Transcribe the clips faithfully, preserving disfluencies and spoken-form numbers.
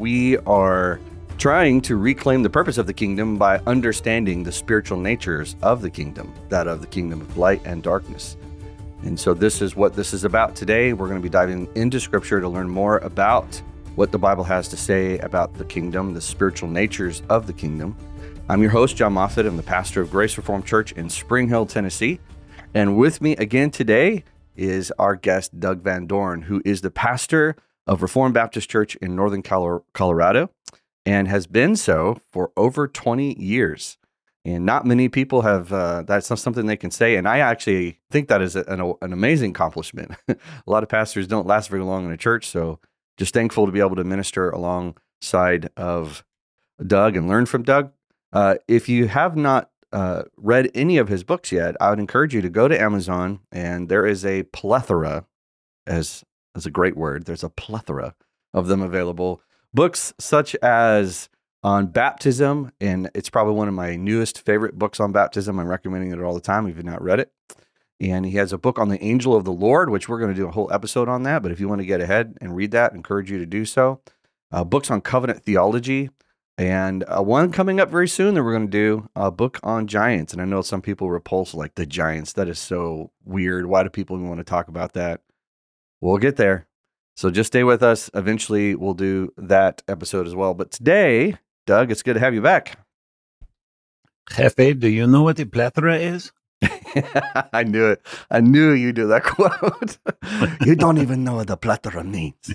we are trying to reclaim the purpose of the kingdom by understanding the spiritual natures of the kingdom, that of the kingdom of light and darkness. And so this is what this is about today. We're going to be diving into Scripture to learn more about what the Bible has to say about the kingdom, the spiritual natures of the kingdom. I'm your host, John Moffitt. I'm the pastor of Grace Reformed Church in Spring Hill, Tennessee. And with me again today is our guest, Doug Van Dorn, who is the pastor of Reformed Baptist Church in Northern Colorado and has been so for over twenty years. And not many people have, uh, that's not something they can say. And I actually think that is an, an amazing accomplishment. A lot of pastors don't last very long in a church, so just thankful to be able to minister alongside of Doug and learn from Doug. Uh, if you have not uh, read any of his books yet, I would encourage you to go to Amazon, and there is a plethora, as, as a great word, there's a plethora of them available. Books such as on baptism, and it's probably one of my newest favorite books on baptism. I'm recommending it all the time if you've not read it. And he has a book on the angel of the Lord, which we're going to do a whole episode on that. But if you want to get ahead and read that, I encourage you to do so. Uh, books on covenant theology, and uh, one coming up very soon that we're going to do, a book on giants. And I know some people repulse like the giants. That is so weird. Why do people even want to talk about that? We'll get there. So just stay with us. Eventually, we'll do that episode as well. But today, Doug, it's good to have you back. Jefe, do you know what the plethora is? I knew it. I knew you do that quote. You don't even know what the plethora means.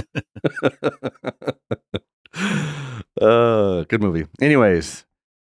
uh, good movie. Anyways,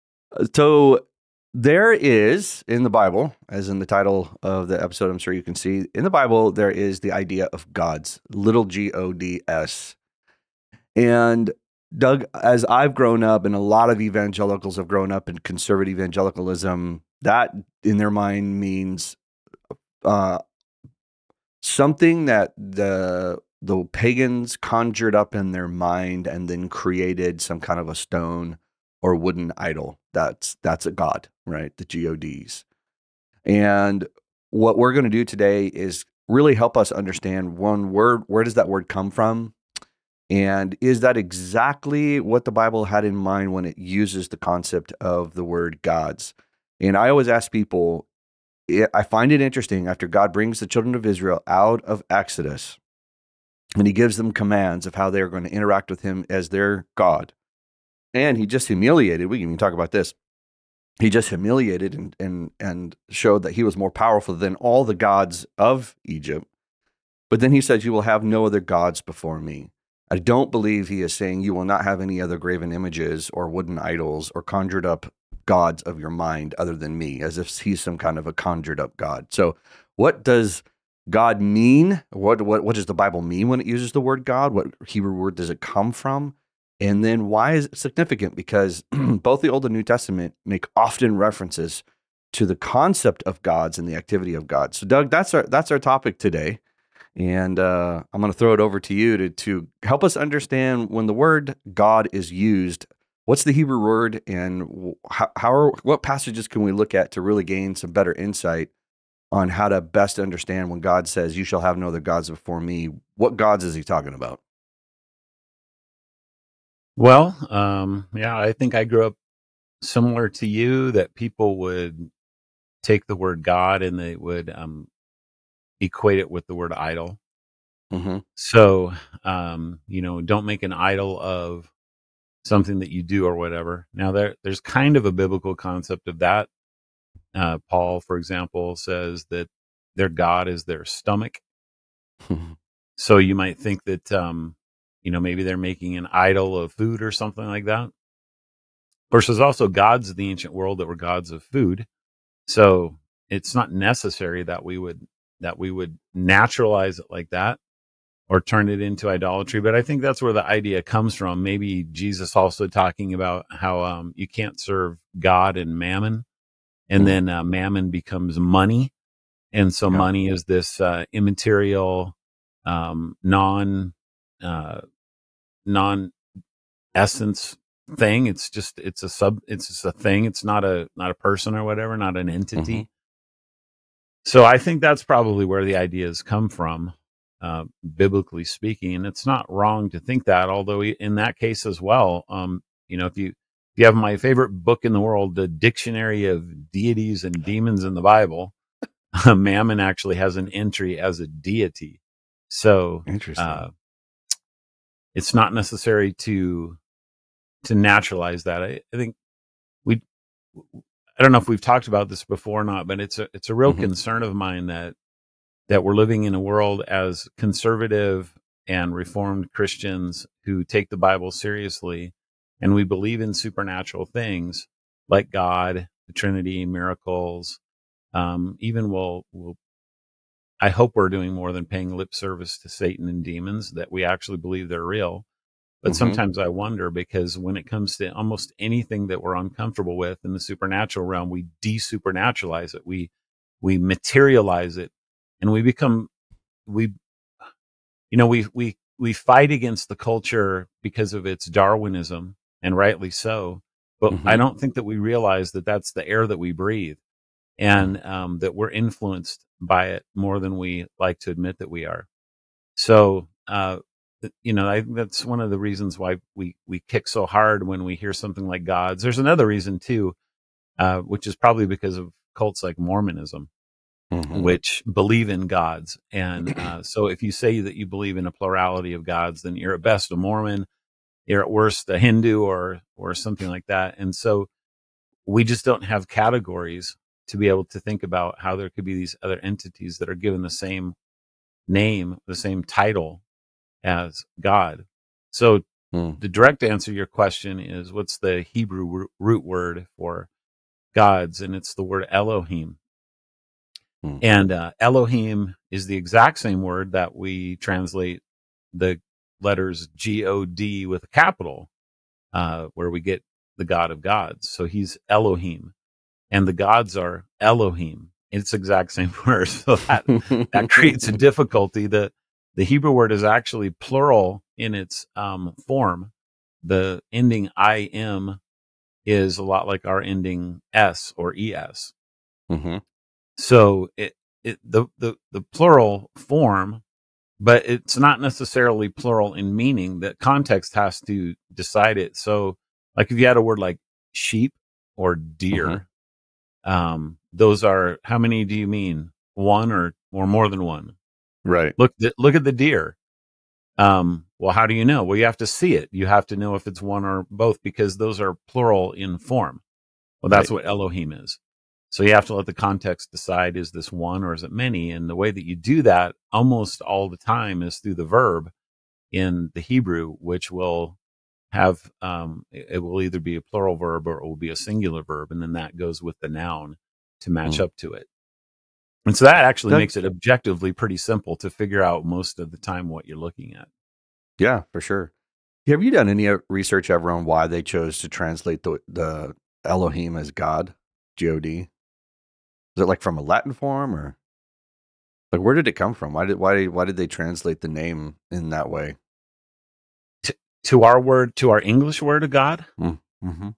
so there is in the Bible, as in the title of the episode, I'm sure you can see, in the Bible, there is the idea of gods, little G O D S. And Doug, as I've grown up, and a lot of evangelicals have grown up in conservative evangelicalism, that in their mind means uh, something that the the pagans conjured up in their mind and then created some kind of a stone or wooden idol. That's that's a god, right? The G O Ds. And what we're going to do today is really help us understand one word. Where does that word come from? And is that exactly what the Bible had in mind when it uses the concept of the word gods? And I always ask people, I find it interesting after God brings the children of Israel out of Exodus and he gives them commands of how they're going to interact with him as their God. And he just humiliated, we can even talk about this. He just humiliated and, and, and showed that he was more powerful than all the gods of Egypt. But then he says, you will have no other gods before me. I don't believe he is saying you will not have any other graven images or wooden idols or conjured up gods of your mind other than me, as if he's some kind of a conjured up God. So what does God mean? What, what, what does the Bible mean when it uses the word God? What Hebrew word does it come from? And then why is it significant? Because both the Old and New Testament make often references to the concept of gods and the activity of God. So Doug, that's our, that's our topic today. And uh, I'm going to throw it over to you to, to help us understand when the word God is used, what's the Hebrew word, and how, how are, what passages can we look at to really gain some better insight on how to best understand when God says, you shall have no other gods before me? What gods is he talking about? Well, um, yeah, I think I grew up similar to you, that people would take the word God and they would um, equate it with the word idol. Mm-hmm. So, um, you know, don't make an idol of something that you do or whatever. Now, there, there's kind of a biblical concept of that. Uh, Paul, for example, says that their God is their stomach. So you might think that, um, you know, maybe they're making an idol of food or something like that. Of course, there's also gods of the ancient world that were gods of food. So it's not necessary that we would that we would naturalize it like that or turn it into idolatry. But I think that's where the idea comes from. Maybe Jesus also talking about how um, you can't serve God and mammon, and mm-hmm. then uh, mammon becomes money. And so yeah. money is this uh, immaterial, um, non uh, non essence thing. It's just it's a sub. It's just a thing. It's not a not a person or whatever. Not an entity. Mm-hmm. So I think that's probably where the ideas come from. uh, biblically speaking. And it's not wrong to think that, although in that case as well, um, you know, if you, if you have my favorite book in the world, the Dictionary of Deities and Demons in the Bible, Mammon actually has an entry as a deity. So, Interesting. uh, it's not necessary to, to naturalize that. I, I think we, I don't know if we've talked about this before or not, but it's a, it's a real Mhm. concern of mine that, that we're living in a world as conservative and reformed Christians who take the Bible seriously, and we believe in supernatural things like God, the Trinity, miracles. Um, even we'll, we'll, I hope we're doing more than paying lip service to Satan and demons, that we actually believe they're real. But Mhm. sometimes I wonder, because when it comes to almost anything that we're uncomfortable with in the supernatural realm, we de-supernaturalize it. We, we materialize it, and we become, we, you know, we, we, we fight against the culture because of its Darwinism, and rightly so. But I Mhm. don't think that we realize that that's the air that we breathe, and um, that we're influenced by it more than we like to admit that we are. So, uh, th- you know, I think that's one of the reasons why we, we kick so hard when we hear something like God's. There's another reason too, uh, which is probably because of cults like Mormonism, Mhm. which believe in gods. And uh, so if you say that you believe in a plurality of gods, then you're at best a Mormon, you're at worst a Hindu, or or something like that. And so we just don't have categories to be able to think about how there could be these other entities that are given the same name, the same title as God. So Mm. the direct answer to your question is, what's the Hebrew root word for gods? And it's the word Elohim. Mm. And uh, Elohim is the exact same word that we translate the letters G O D with a capital, uh, where we get the God of gods. So he's Elohim, and the gods are Elohim. It's the exact same word. So that, that creates a difficulty. The, the Hebrew word is actually plural in its um, form. The ending I M is a lot like our ending S or E S. Mhm. So it, it the, the, the plural form, but it's not necessarily plural in meaning. That context has to decide it. So like if you had a word like sheep or Mhm. deer, um, those are, how many do you mean? One or, or more than one? Right. Look, th- look at the deer. Um, well, how do you know? Well, you have to see it. You have to know if it's one or both, because those are plural in form. Well, that's Right. what Elohim is. So you have to let the context decide, is this one or is it many? And the way that you do that almost all the time is through the verb in the Hebrew, which will have, um, it it will either be a plural verb or it will be a singular verb. And then that goes with the noun to match Mm. up to it. And so that actually That makes it objectively pretty simple to figure out most of the time what you're looking at. Yeah, for sure. Have you done any uh, research ever on why they chose to translate the the Elohim as God, G O D? Is it like from a Latin form, or like where did it come from? Why did why did why did they translate the name in that way? To, to our word, to our English word of God, Mm. Mhm.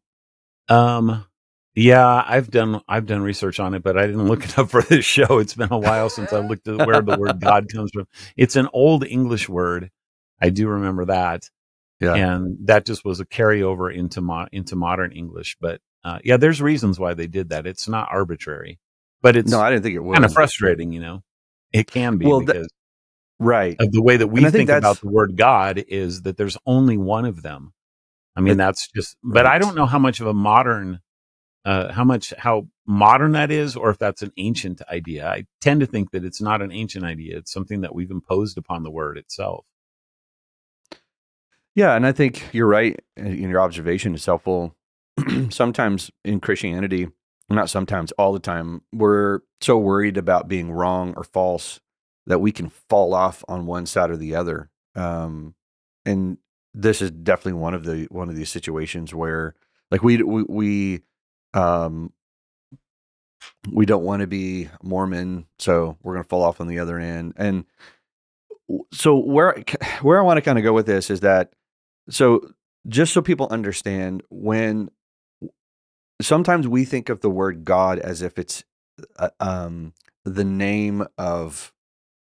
Um, yeah, I've done I've done research on it, but I didn't look it up for this show. It's been a while since I looked at where the word God comes from. It's an old English word. I do remember that, Yeah. and that just was a carryover into mo- into modern English. But uh, yeah, there's reasons why they did that. It's not arbitrary, but No, it's I didn't think it kind of would. frustrating. You know, it can be Well, that because right. of the way that And we I think think about that's the word God is that there's only one of them. I mean, it, that's just. But I don't right. know how much of a modern uh, how much how modern that is, or if that's an ancient idea. I tend to think that it's not an ancient idea. It's something that we've imposed upon the word itself. Yeah, and I think you're right in your observation. Is helpful. Sometimes in Christianity, not sometimes, all the time, we're so worried about being wrong or false that we can fall off on one side or the other. Um, and this is definitely one of the one of these situations where, like, we we we um we don't want to be Mormon, so we're going to fall off on the other end. And so where where I want to kind of go with this is that, so just so people understand, when sometimes we think of the word God as if it's uh, um, the name of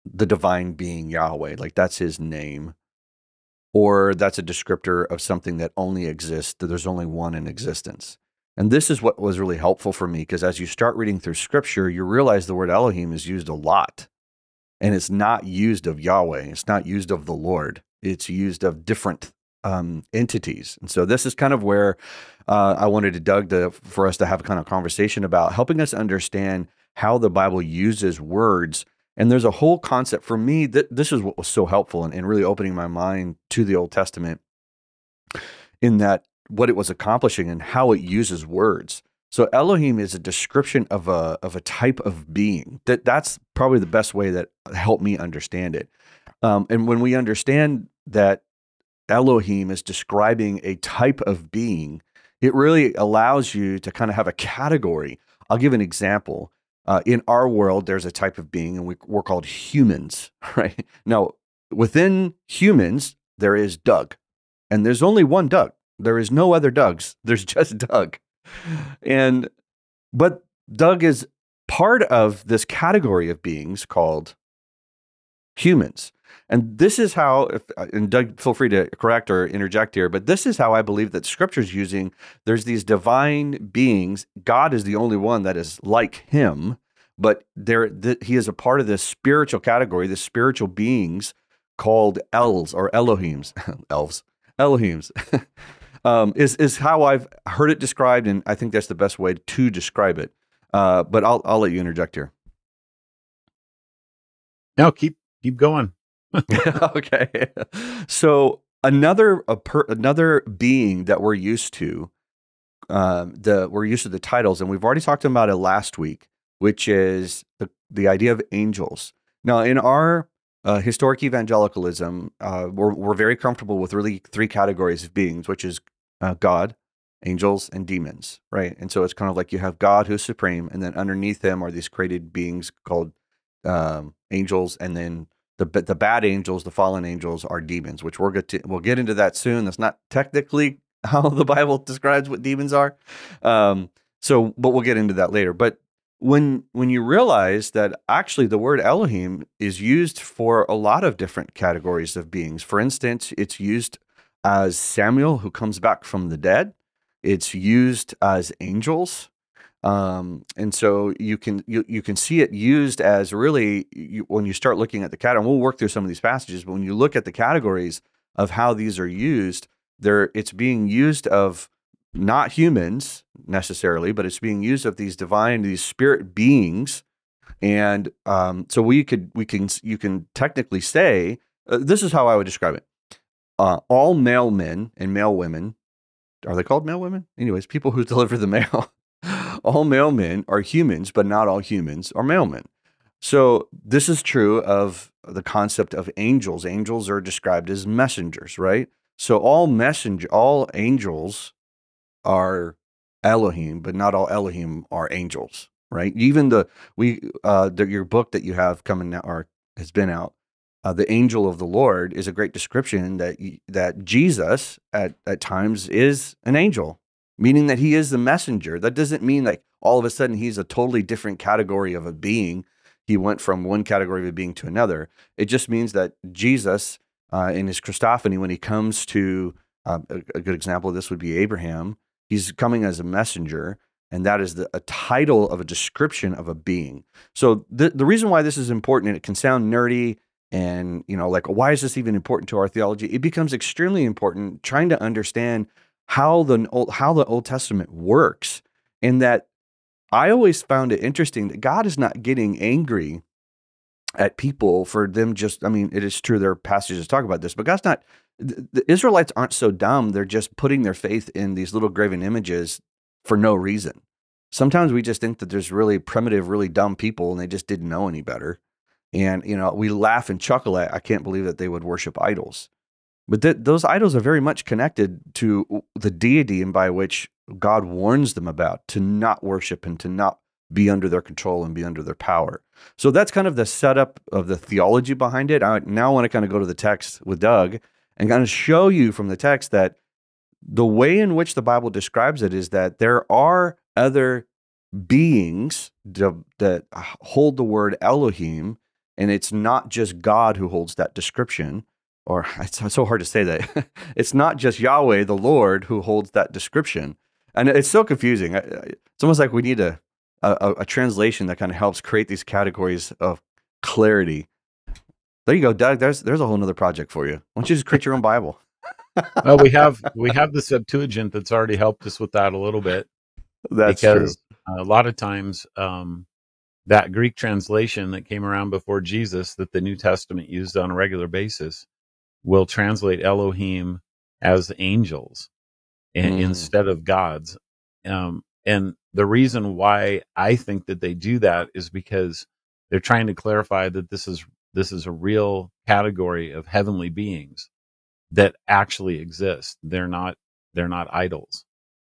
the divine being Yahweh, like that's his name, or that's a descriptor of something that only exists, that there's only one in existence. And this is what was really helpful for me, because as you start reading through scripture, you realize the word Elohim is used a lot. And it's not used of Yahweh. It's not used of the Lord. It's used of different um, entities. And so this is kind of where uh, I wanted to Doug to, for us to have a kind of conversation about helping us understand how the Bible uses words. And there's a whole concept for me that this is what was so helpful in, in really opening my mind to the Old Testament, in that what it was accomplishing and how it uses words. So Elohim is a description of a of a type of being. That that's probably the best way that helped me understand it. Um, and when we understand that Elohim is describing a type of being, it really allows you to kind of have a category. I'll give an example. Uh, in our world, there's a type of being, and we, we're called humans, right? Now, within humans, there is Doug, and there's only one Doug. There is no other Dougs. There's just Doug. And but Doug is part of this category of beings called humans. And this is how, if, and Doug, feel free to correct or interject here, but this is how I believe that Scripture's using, there's these divine beings. God is the only one that is like him, but there th- he is a part of this spiritual category, this spiritual beings called elves or Elohims, elves, Elohims. Um, is is how I've heard it described, and I think that's the best way to describe it. Uh, but I'll I'll let you interject here. No, keep keep going. Okay. So another a per, another being that we're used to, um, the we're used to the titles, and we've already talked about it last week, which is the the idea of angels. Now, in our Uh, historic evangelicalism, uh, we're, we're very comfortable with really three categories of beings, which is uh, God, angels, and demons, right? And so it's kind of like you have God who's supreme, and then underneath him are these created beings called um, angels, and then the the bad angels, the fallen angels, are demons, which we're going to we'll get into that soon. That's not technically how the Bible describes what demons are, um, so but we'll get into that later. But When when you realize that actually the word Elohim is used for a lot of different categories of beings. For instance, it's used as Samuel who comes back from the dead. It's used as angels. Um, and so you can you, you can see it used as really, you, when you start looking at the category, and we'll work through some of these passages, but when you look at the categories of how these are used, there it's being used of not humans necessarily, but it's being used of these divine, these spirit beings. And um, so we could, we can, you can technically say, uh, this is how I would describe it. Uh, all male men and male women, are they called male women? Anyways, people who deliver the mail, all male men are humans, but not all humans are male men. So this is true of the concept of angels. Angels are described as messengers, right? So all messenger, all angels are Elohim, but not all Elohim are angels, right? Even the we uh the, your book that you have coming out or has been out, uh, the angel of the Lord, is a great description that that Jesus at at times is an angel, meaning that he is the messenger. That doesn't mean like all of a sudden he's a totally different category of a being. He went from one category of a being to another. It just means that Jesus, uh, in his Christophany, when he comes to uh, a, a good example of this would be Abraham. He's coming as a messenger, and that is the, a title of a description of a being. So the the reason why this is important, and it can sound nerdy, and you know, like why is this even important to our theology? It becomes extremely important trying to understand how the old, how the Old Testament works, and that I always found it interesting that God is not getting angry at people for them just. I mean, it is true there are passages talk about this, but God's not. The Israelites aren't so dumb. They're just putting their faith in these little graven images for no reason. Sometimes we just think that there's really primitive, really dumb people, and they just didn't know any better. And, you know, we laugh and chuckle at, I can't believe that they would worship idols. But th- those idols are very much connected to the deity and by which God warns them about to not worship and to not be under their control and be under their power. So that's kind of the setup of the theology behind it. I now want to kind of go to the text with Doug and kind of show you from the text that the way in which the Bible describes it is that there are other beings that hold the word Elohim, And it's not just God who holds that description, or it's so hard to say that. It's not just Yahweh, the Lord, who holds that description. And it's so confusing. It's almost like we need a, a, a translation that kind of helps create these categories of clarity. There you go, Doug. There's there's a whole nother project for you. Why don't you just create your own Bible? Well, we have we have the Septuagint that's already helped us with that a little bit. That's because true. a lot of times um, that Greek translation that came around before Jesus that the New Testament used on a regular basis will translate Elohim as angels in, Mm. instead of gods. Um, and the reason why I think that they do that is because they're trying to clarify that this is this is a real category of heavenly beings that actually exist. They're not they're not idols.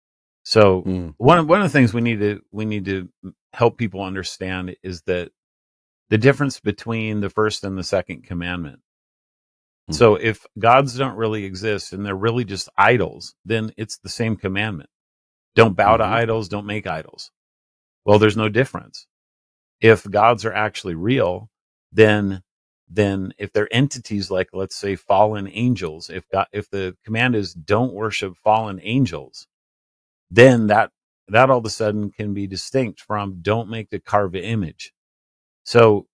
So Mm. one of, one of the things we need to we need to help people understand is that the difference between the first and the second commandment. Mm. So if gods don't really exist and they're really just idols, then it's the same commandment. Don't bow Mm-hmm. to idols, don't make idols. Well, there's no difference. If gods are actually real, then then if they're entities like, let's say, fallen angels, if God, if the command is don't worship fallen angels, then that that all of a sudden can be distinct from don't make the carved image. So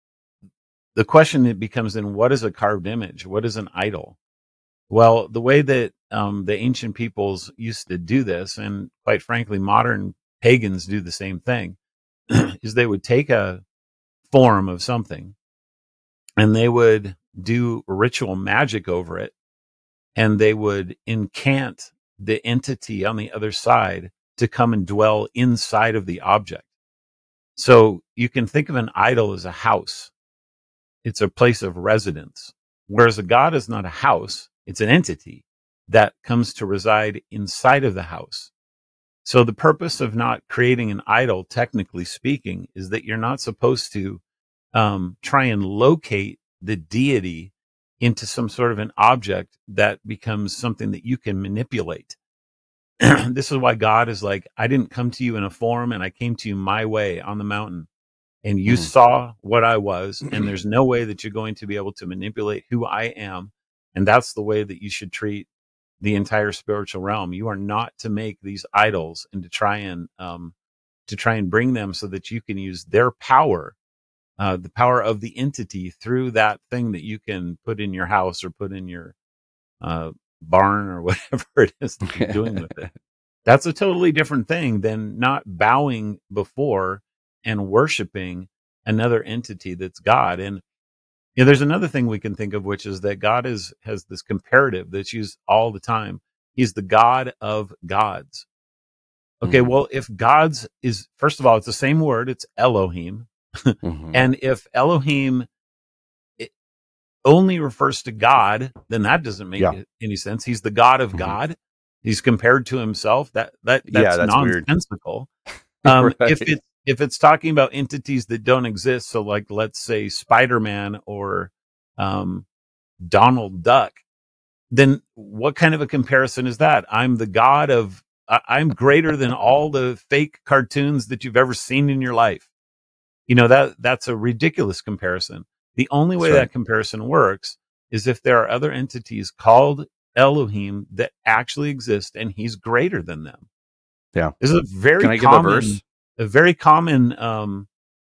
the question it becomes then, what is a carved image? What is an idol? Well, the way that um, the ancient peoples used to do this, and quite frankly, modern pagans do the same thing, is they would take a form of something and they would do ritual magic over it, and they would incant the entity on the other side to come and dwell inside of the object. So you can think of an idol as a house. It's a place of residence. Whereas a god is not a house, it's an entity that comes to reside inside of the house. So the purpose of not creating an idol, technically speaking, is that you're not supposed to um, try and locate the deity into some sort of an object that becomes something that you can manipulate. This is why God is like, I didn't come to you in a form, and I came to you my way on the mountain, and you Mm. saw what I was, and there's no way that you're going to be able to manipulate who I am. And that's the way that you should treat the entire spiritual realm. You are not to make these idols and to try and um, to try and bring them so that you can use their power, uh, the power of the entity, through that thing that you can put in your house or put in your uh, barn or whatever it is that you're doing with it. That's a totally different thing than not bowing before and worshiping another entity that's God. And you know, there's another thing we can think of, which is that God is has this comparative that's used all the time. He's the God of gods. Okay, Mm. well, if gods is, first of all, it's the same word, it's Elohim. Mm-hmm. And if Elohim it only refers to God, then that doesn't make Yeah. any sense. He's the God of Mhm. God. He's compared to himself. That that Yeah, that's that's weird. nonsensical. Um, If Right. it's if it's talking about entities that don't exist, so like let's say Spider-Man or um, Donald Duck, then what kind of a comparison is that? I'm the god of I- I'm greater than all the fake cartoons that you've ever seen in your life. You know, that that's a ridiculous comparison. The only way That's right. that comparison works is if there are other entities called Elohim that actually exist and he's greater than them. Yeah. This is a very Can I give a common verse? a very common um,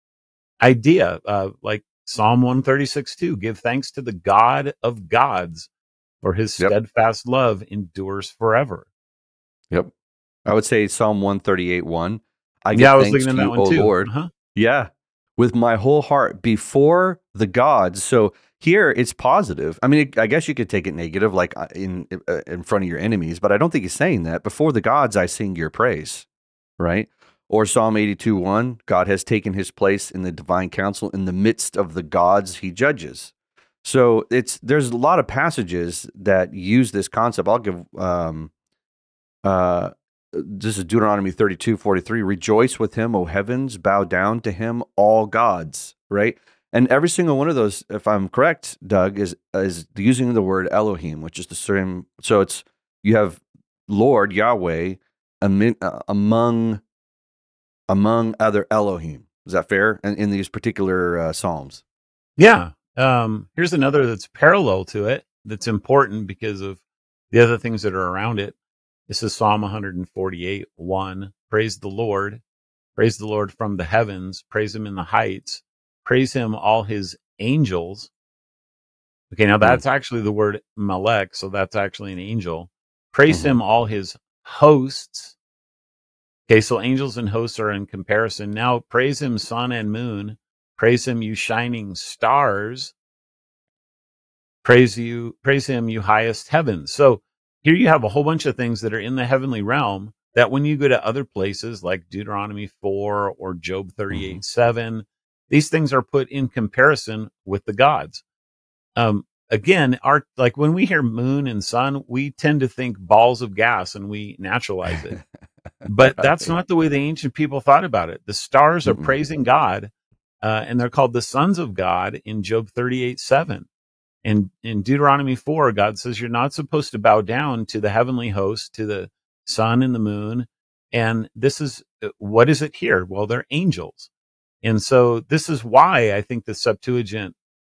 idea, uh, like Psalm one thirty-six two, give thanks to the God of gods, for his Yep. steadfast love endures forever. Yep. I would say Psalm one thirty-eight one. I give Yeah, I was thanks looking at to that you, one O too. Lord. Uh-huh. Yeah. With my whole heart before the gods. So here it's positive. I mean, I guess you could take it negative, like uh, in uh, in front of your enemies, but I don't think he's saying that. Before the gods, I sing your praise, right? Or Psalm eighty-two one, God has taken his place in the divine council in the midst of the gods he judges. So it's there's a lot of passages that use this concept. I'll give um uh this is Deuteronomy thirty-two forty-three. Rejoice with him, O heavens, bow down to him, all gods, right? And every single one of those, if I'm correct, Doug, is is using the word Elohim, which is the same. So it's you have Lord Yahweh among among, among other Elohim. Is that fair? And in these particular uh, psalms. Yeah. Um, here's another that's parallel to it that's important because of the other things that are around it. This is Psalm one forty-eight, one. Praise the Lord. Praise the Lord from the heavens. Praise him in the heights. Praise him, all his angels. Okay, now Mm. that's actually the word Malek, so that's actually an angel. Praise Mhm. him, all his hosts. Okay, so angels and hosts are in comparison. Now praise him, sun and moon. Praise him, you shining stars. Praise you, praise him, you highest heavens. So here you have a whole bunch of things that are in the heavenly realm that when you go to other places like Deuteronomy four or Job thirty-eight, Mhm. seven, these things are put in comparison with the gods. Um, again, our, like when we hear moon and sun, we tend to think balls of gas and we naturalize it. But that's Right. not the way the ancient people thought about it. The stars are Mm-mm. praising God, uh, and they're called the sons of God in Job thirty-eight, seven. And in Deuteronomy four, God says you're not supposed to bow down to the heavenly host, to the sun and the moon. And this is, what is it here? Well, they're angels. And so this is why I think the Septuagint,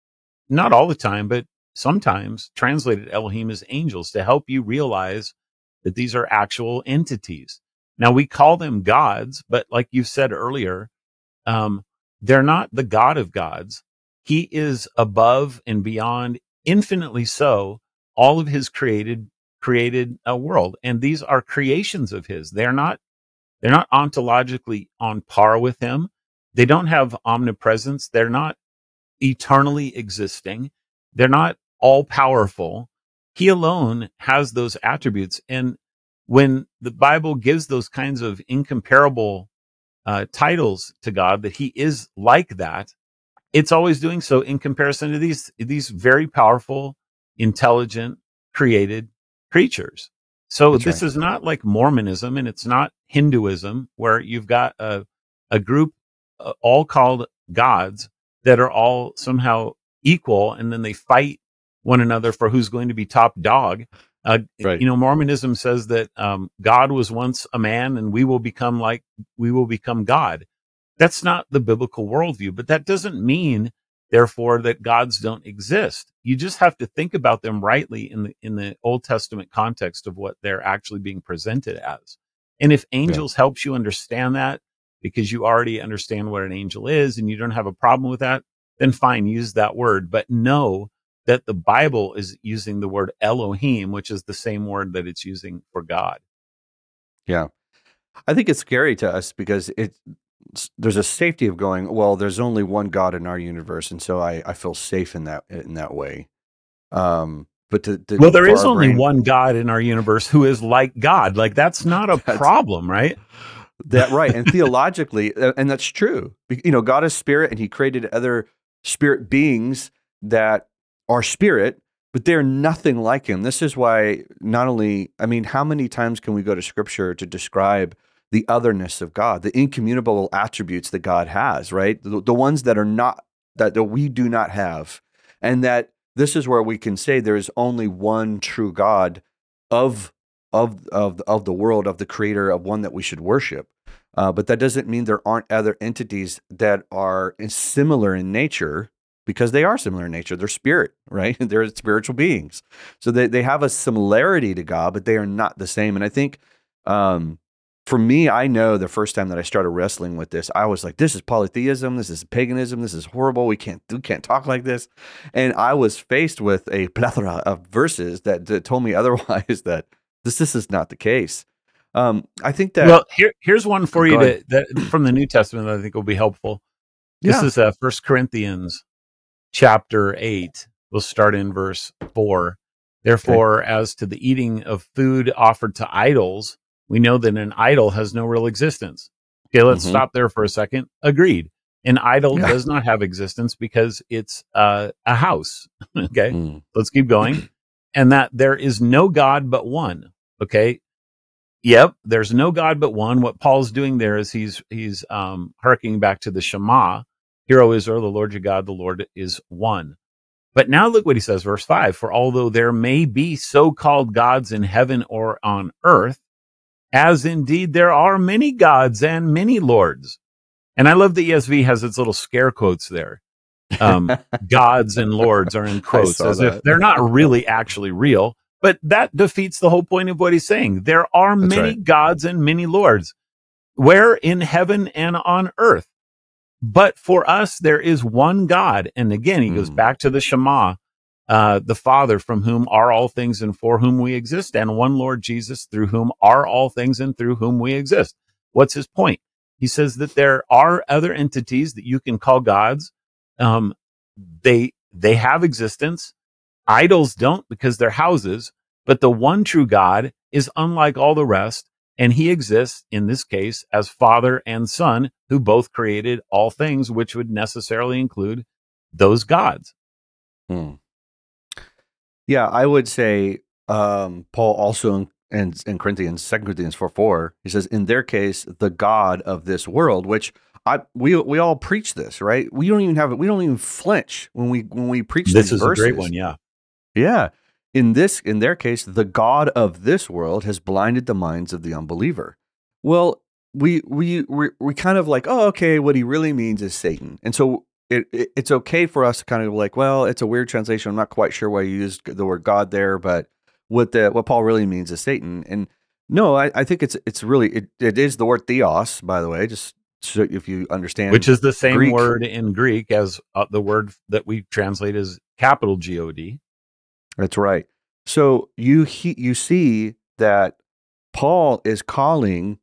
not all the time, but sometimes translated Elohim as angels to help you realize that these are actual entities. Now we call them gods, but like you said earlier, um, they're not the God of gods. He is above and beyond, infinitely so, all of his created created uh, world, and these are creations of his. They're not they're not ontologically on par with him. They don't have omnipresence. They're not eternally existing. They're not all powerful. He alone has those attributes, and when the Bible gives those kinds of incomparable uh, titles to God, that he is like that, it's always doing so in comparison to these, these very powerful, intelligent, created creatures. So That's this right. is not like Mormonism, and it's not Hinduism, where you've got a, a group uh, all called gods that are all somehow equal, and then they fight one another for who's going to be top dog. Uh, Right. you know, Mormonism says that um, God was once a man, and we will become like we will become God. That's not the biblical worldview, but that doesn't mean, therefore, that gods don't exist. You just have to think about them rightly in the in the Old Testament context of what they're actually being presented as. And if Yeah. angels helps you understand that, because you already understand what an angel is and you don't have a problem with that, then fine, use that word. But know that the Bible is using the word Elohim, which is the same word that it's using for God. Yeah. I think it's scary to us because it there's a safety of going, well, there's only one God in our universe, and so I, I feel safe in that in that way. Um, but to, to Well, there for is our only brain, one God in our universe who is like God. Like, that's not a that's problem, right? that right, and theologically, uh, and that's true. Be- You know, God is spirit, and He created other spirit beings that are spirit, but they're nothing like Him. This is why not only, I mean, how many times can we go to Scripture to describe the otherness of God, the incommunicable attributes that God has, right? The, the ones that are not that, that we do not have, and that this is where we can say there is only one true God of of of of the world, of the Creator, of one that we should worship. Uh, but that doesn't mean there aren't other entities that are similar in nature, because they are similar in nature. They're spirit, right? They're spiritual beings. So they, they have a similarity to God, but they are not the same. And I think um, for me, I know the first time that I started wrestling with this, I was like, this is polytheism. This is paganism. This is horrible. We can't, we can't talk like this. And I was faced with a plethora of verses that, that told me otherwise, that this, this is not the case. Um, I think that, Well, here, here's one for you go ahead. to, that, from the New Testament that I think will be helpful. This Yeah. is uh, First Corinthians chapter eight. We'll start in verse four. Okay. Therefore, as to the eating of food offered to idols, we know that an idol has no real existence. Okay, let's Mm-hmm. stop there for a second. Agreed. An idol Yeah. does not have existence because it's uh, a house. Okay, Mm. let's keep going. And that there is no God but one. Okay. Yep, there's no God but one. What Paul's doing there is he's he's um harking back to the Shema. Hear, O Israel, the Lord your God, the Lord is one. But now look what he says, verse five. For although there may be so-called gods in heaven or on earth, as indeed there are many gods and many lords. And I love the E S V has its little scare quotes there. um, gods and lords are in quotes, as that. if they're not really actually real. But that defeats the whole point of what he's saying. There are That's many right. gods and many lords, where in heaven and on earth. But for us, there is one God. And again, he goes Mm. back to the Shema, uh, the Father, from whom are all things and for whom we exist, and one Lord Jesus, through whom are all things and through whom we exist. What's his point? He says that there are other entities that you can call gods. Um, they they have existence. Idols don't, because they're houses. But the one true God is unlike all the rest, and he exists, in this case, as Father and Son, who both created all things, which would necessarily include those gods. Hmm. Yeah, I would say um, Paul also in, in, in Corinthians, Second Corinthians four four, he says, in their case, the God of this world, which I we we all preach this, right? We don't even have it. We don't even flinch when we when we preach This these is verses. a great one, yeah. Yeah. In this, in their case, the God of this world has blinded the minds of the unbeliever. Well, we we we we kind of like, oh, okay, what he really means is Satan, and so it, it it's okay for us to kind of like, well, it's a weird translation. I'm not quite sure why you used the word God there, but what the what Paul really means is Satan. And no, I, I think it's it's really it, it is the word theos, by the way, just so if you understand, which is the same Greek. word in Greek as uh, the word that we translate as capital G O D. That's right. So you he, you see that Paul is calling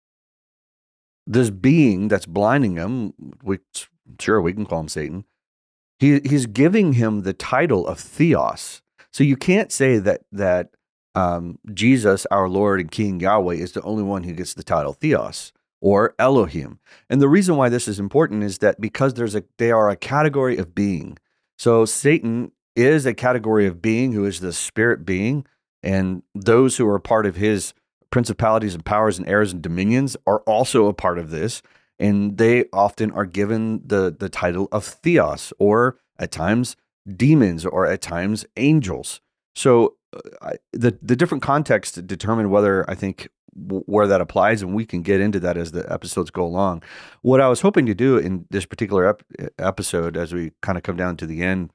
this being that's blinding him, we sure we can call him Satan. He he's giving him the title of Theos. So you can't say that that um, Jesus, our Lord and King Yahweh, is the only one who gets the title Theos or Elohim. And the reason why this is important is that because there's a they are a category of being. So Satan is a category of being who is the spirit being, and those who are part of his principalities and powers and errors and dominions are also a part of this, and they often are given the the title of Theos, or at times demons, or at times angels. So uh, I, the the different contexts determine whether I think w- where that applies, and we can get into that as the episodes go along. What I was hoping to do in this particular ep- episode, as we kind of come down to the end,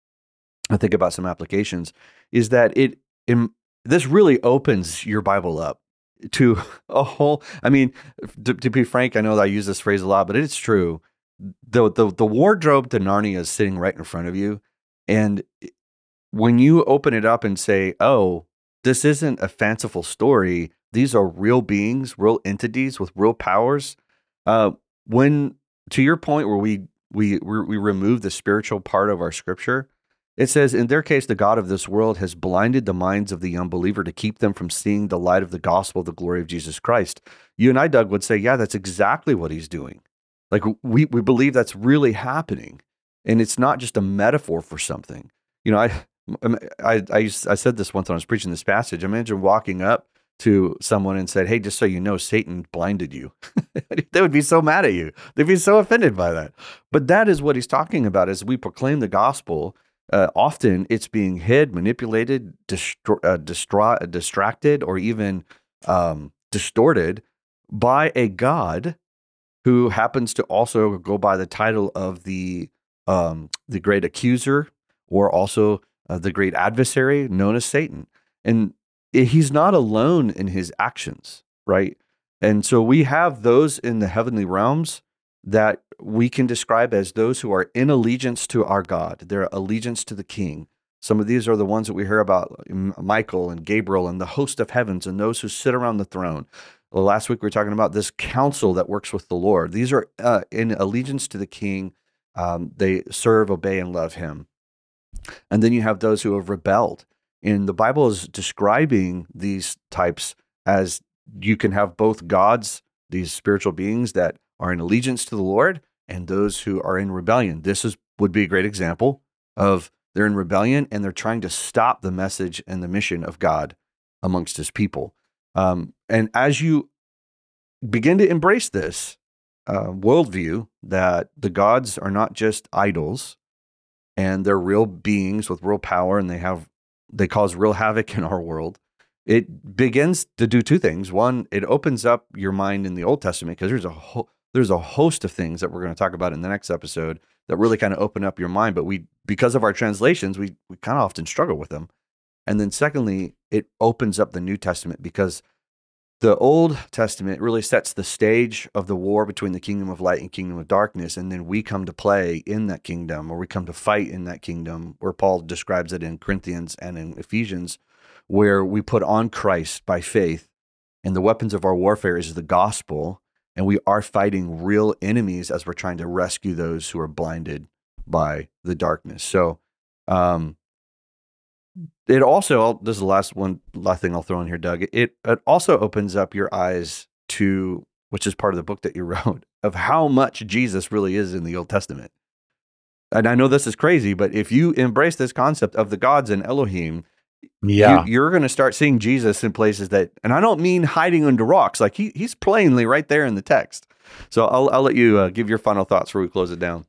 I think about some applications, is that it in, this really opens your Bible up to a whole. I mean, to, to be frank, I know that I use this phrase a lot, but it's true. The, the the wardrobe to Narnia is sitting right in front of you, and when you open it up and say, "Oh, this isn't a fanciful story. These are real beings, real entities with real powers." Uh, when to your point, where we we we remove the spiritual part of our scripture. It says, in their case, the God of this world has blinded the minds of the unbeliever to keep them from seeing the light of the gospel of the glory of Jesus Christ. You and I, Doug, would say, yeah, that's exactly what he's doing. Like we we believe that's really happening, and it's not just a metaphor for something. You know, I I I, used, I said this once when I was preaching this passage. Imagine walking up to someone and said, "Hey, just so you know, Satan blinded you." They would be so mad at you. They'd be so offended by that. But that is what he's talking about as we proclaim the gospel. Uh, often it's being hid, manipulated, distro- uh, distra- distracted, or even um, distorted by a God who happens to also go by the title of the um, the great accuser, or also uh, the great adversary, known as Satan. And he's not alone in his actions, right? And so we have those in the heavenly realms that we can describe as those who are in allegiance to our God. They're allegiance to the King. Some of these are the ones that we hear about, Michael and Gabriel and the host of heavens and those who sit around the throne. Well, last week we were talking about this council that works with the Lord. These are uh, in allegiance to the King. Um, they serve, obey, and love him. And then you have those who have rebelled. And the Bible is describing these types as you can have both gods, these spiritual beings that are in allegiance to the Lord, and those who are in rebellion. This is would be a great example of they're in rebellion and they're trying to stop the message and the mission of God amongst his people. Um, and as you begin to embrace this uh, worldview that the gods are not just idols, and they're real beings with real power, and they have they cause real havoc in our world, it begins to do two things. One, it opens up your mind in the Old Testament, because there's a whole There's a host of things that we're going to talk about in the next episode that really kind of open up your mind. But we, because of our translations, we we kind of often struggle with them. And then secondly, it opens up the New Testament because the Old Testament really sets the stage of the war between the kingdom of light and kingdom of darkness. And then we come to play in that kingdom, or we come to fight in that kingdom, where Paul describes it in Corinthians and in Ephesians, where we put on Christ by faith. And the weapons of our warfare is the gospel. And we are fighting real enemies as we're trying to rescue those who are blinded by the darkness. So, um, it also, I'll, this is the last one, last thing I'll throw in here, Doug. It, it also opens up your eyes to, which is part of the book that you wrote, of how much Jesus really is in the Old Testament. And I know this is crazy, but if you embrace this concept of the gods and Elohim, Yeah. you, you're going to start seeing Jesus in places that, and I don't mean hiding under rocks, like he, he's plainly right there in the text. So I'll, I'll let you uh, give your final thoughts before we close it down.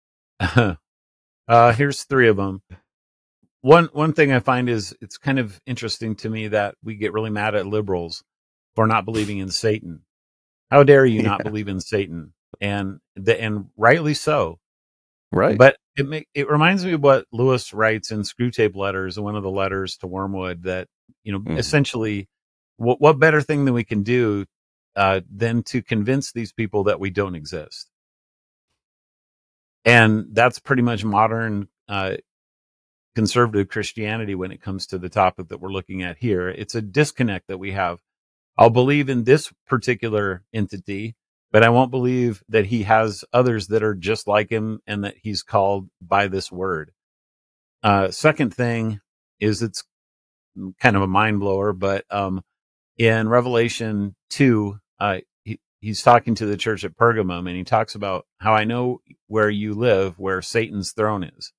uh, here's three of them. One one thing I find is it's kind of interesting to me that we get really mad at liberals for not believing in Satan. How dare you not Yeah. believe in Satan? And the, and rightly so. Right. But it make, it reminds me of what Lewis writes in Screwtape Letters, one of the letters to Wormwood, that, you know, Mhm. essentially, what what better thing than we can do uh, than to convince these people that we don't exist? And that's pretty much modern uh, conservative Christianity when it comes to the topic that we're looking at here. It's a disconnect that we have. I'll believe in this particular entity, but I won't believe that he has others that are just like him and that he's called by this word. Uh, second thing is, it's kind of a mind blower, but um, in Revelation two, uh, he, he's talking to the church at Pergamum, and he talks about how I know where you live, where Satan's throne is.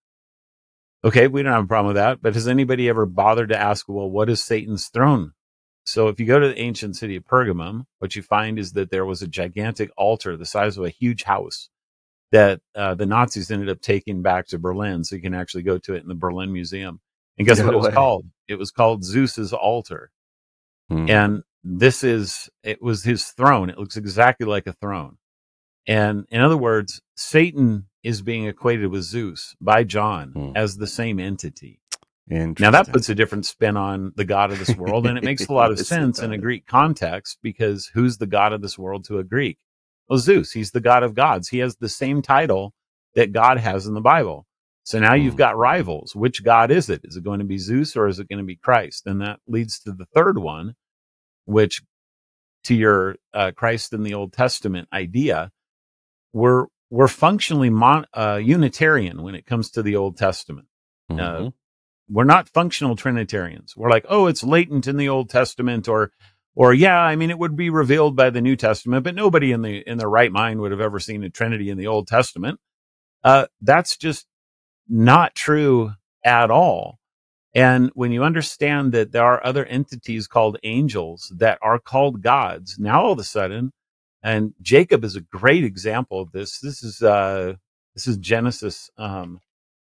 Okay, we don't have a problem with that, but has anybody ever bothered to ask, well, what is Satan's throne? So if you go to the ancient city of Pergamum, what you find is that there was a gigantic altar the size of a huge house that uh, the Nazis ended up taking back to Berlin. So you can actually go to it in the Berlin Museum. And guess No what it was way. called? It was called Zeus's altar. Mhm. And this is, it was his throne. It looks exactly like a throne. And in other words, Satan is being equated with Zeus by John Hmm. as the same entity. Now that Interesting. puts a different spin on the God of this world, and it makes a lot of Yes, it sense in a does. Greek context, because who's the God of this world to a Greek? Well, Zeus. He's the God of gods. He has the same title that God has in the Bible. So now you've Hmm. got rivals. Which God is it? Is it going to be Zeus, or is it going to be Christ? And that leads to the third one, which, to your uh, Christ in the Old Testament idea, we're we're functionally mon- uh, Unitarian when it comes to the Old Testament. Uh, Mhm. we're not functional Trinitarians. We're like, oh, it's latent in the Old Testament, or, or yeah, I mean, it would be revealed by the New Testament, but nobody in the in their right mind would have ever seen a Trinity in the Old Testament. Uh, that's just not true at all. And when you understand that there are other entities called angels that are called gods, now all of a sudden, and Jacob is a great example of this. This is uh, this is Genesis um,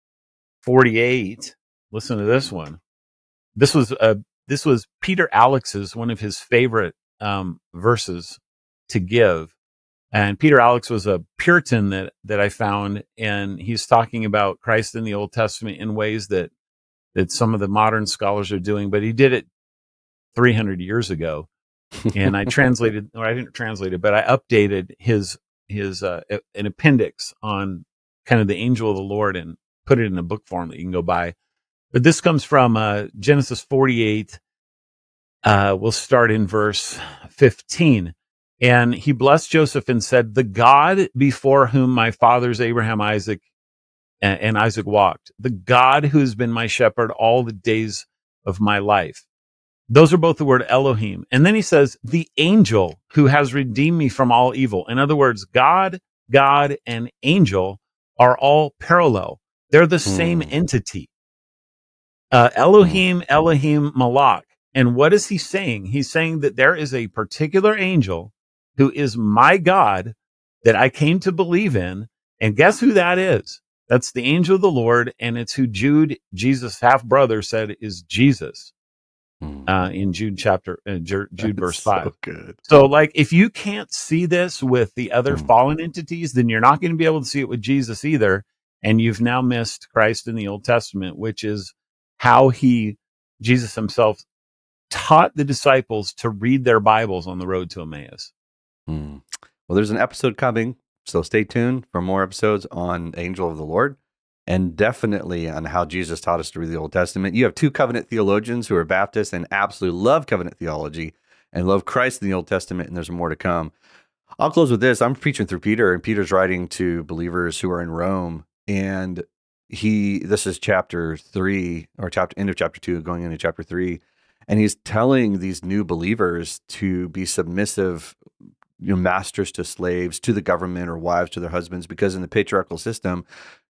forty-eight. Listen to this one. This was uh, this was Peter Alex's one of his favorite um, verses to give. And Peter Alex was a Puritan that that I found, and he's talking about Christ in the Old Testament in ways that that some of the modern scholars are doing, but he did it three hundred years ago. And I translated, or I didn't translate it, but I updated his his uh, an appendix on kind of the angel of the Lord and put it in a book form that you can go buy. But this comes from uh, Genesis forty-eight. Uh, we'll start in verse fifteen. And he blessed Joseph and said, the God before whom my fathers Abraham, Isaac, and, and Isaac walked, the God who's been my shepherd all the days of my life. Those are both the word Elohim. And then he says, the angel who has redeemed me from all evil. In other words, God, God, and angel are all parallel. They're the same Hmm. entity. Uh, Elohim, Elohim, Malak. And what is he saying? He's saying that there is a particular angel who is my God that I came to believe in. And guess who that is? That's the angel of the Lord. And it's who Jude, Jesus' half brother, said is Jesus. uh, in Jude chapter, uh, Jude That's verse five. so good. So, like, if you can't see this with the other Mm. fallen entities, then you're not going to be able to see it with Jesus either. And you've now missed Christ in the Old Testament, which is how he, Jesus himself, taught the disciples to read their Bibles on the road to Emmaus. Mm. Well, there's an episode coming, so stay tuned for more episodes on Angel of the Lord, and definitely on how Jesus taught us to read the Old Testament. You have two covenant theologians who are Baptists and absolutely love covenant theology and love Christ in the Old Testament, and there's more to come. I'll close with this. I'm preaching through Peter, and Peter's writing to believers who are in Rome, and he, this is chapter three, or chapter end of chapter two, going into chapter three, and he's telling these new believers to be submissive, you know, masters to slaves, to the government, or wives to their husbands, because in the patriarchal system,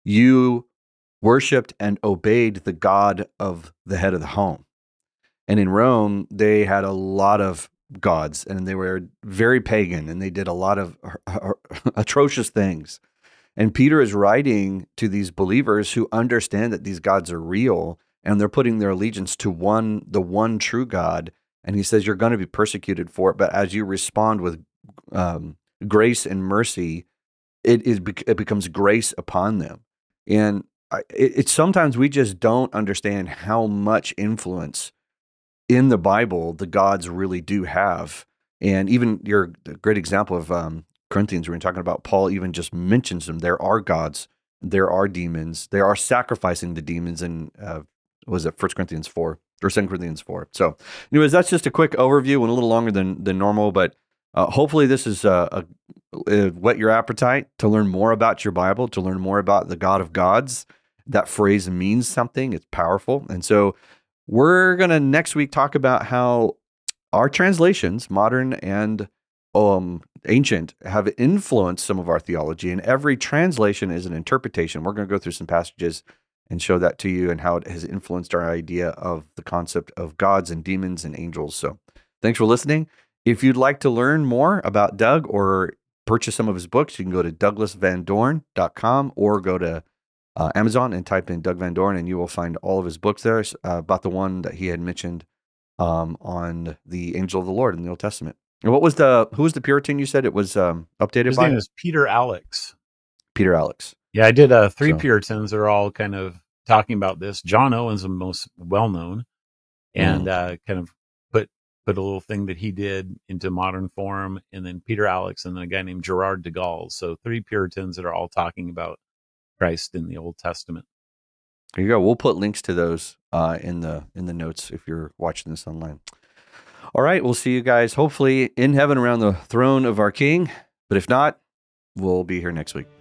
you worshipped and obeyed the God of the head of the home. And in Rome, they had a lot of gods, and they were very pagan, and they did a lot of atrocious things. And Peter is writing to these believers who understand that these gods are real, and they're putting their allegiance to one, the one true God. And he says, you're going to be persecuted for it, but as you respond with um, grace and mercy, it is it becomes grace upon them. And I, it, it's sometimes we just don't understand how much influence in the Bible the gods really do have. And even your great example of um, Corinthians, when you're talking about Paul, even just mentions them. There are gods, there are demons, they are sacrificing the demons in, uh, was it First Corinthians four or Second Corinthians four? So anyways, that's just a quick overview and a little longer than, than normal, but uh, hopefully this is uh, a, a whet your appetite to learn more about your Bible, to learn more about the God of gods. That phrase means something. It's powerful. And so we're going to next week talk about how our translations, modern and um, ancient, have influenced some of our theology, and every translation is an interpretation. We're going to go through some passages and show that to you and how it has influenced our idea of the concept of gods and demons and angels. So thanks for listening. If you'd like to learn more about Doug or purchase some of his books, you can go to douglas van dorn dot com or go to uh, Amazon and type in Doug Van Dorn, and you will find all of his books there uh, about the one that he had mentioned um, on the Angel of the Lord in the Old Testament. And what was the, who was the Puritan you said it was um, updated His by? name is Peter Alex. Peter Alex. Yeah, I did uh, three So- Puritans are all kind of talking about this. John Owen's the most well-known, and uh, kind of put put a little thing that he did into modern form, and then Peter Alex, and then a guy named Gerard de Gaulle. So three Puritans that are all talking about Christ in the Old Testament. There you go. We'll put links to those uh, in the in the notes if you're watching this online. All right, we'll see you guys hopefully in heaven around the throne of our King. But if not, we'll be here next week.